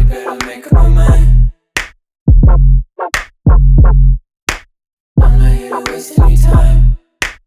Shawty better make up my mind. I'm not here to waste any time.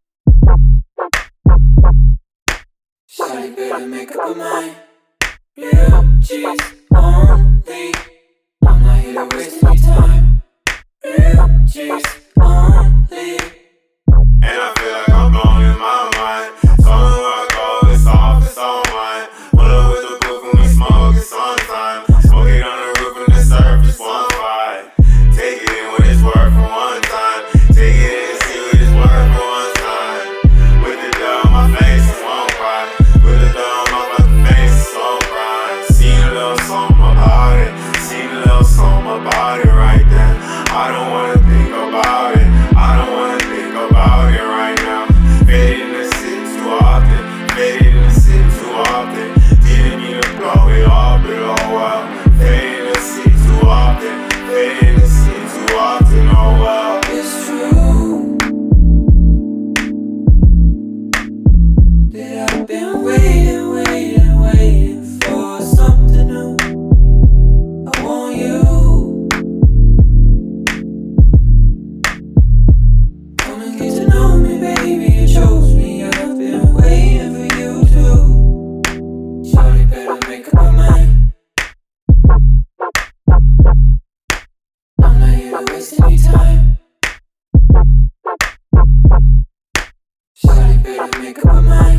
Shawty better make up her mind. Real G's only. I'm not here to waste any time. Real G's only. And I feel like I'm blowing my mind. Told me where I go, it's off, it's all mine. Pull up with the booth when we smoke, it's on time. Smoke it on the roof and the surface won't fight. Take it in what it's worth for one time. Take it in and see what it's worth for one time. With the dough on my face, it won't cry. With the dough on my fucking face, it's so bright. Seen a little something about it. Seen a little something about it right there. I don't wanna think about it. I don't wanna think about it right now. Faded in the city too often. Faded in the city too often. Didn't mean to blow it off, but oh well. Faded in the city too often. Faded in the city too often, oh well. It's true that I've been waiting for something new. I want you. Come and get to know me, baby. It shows me I've been waiting for you too. Shawty better make up her mind. I'm not here to waste any time. Shawty better make up her mind.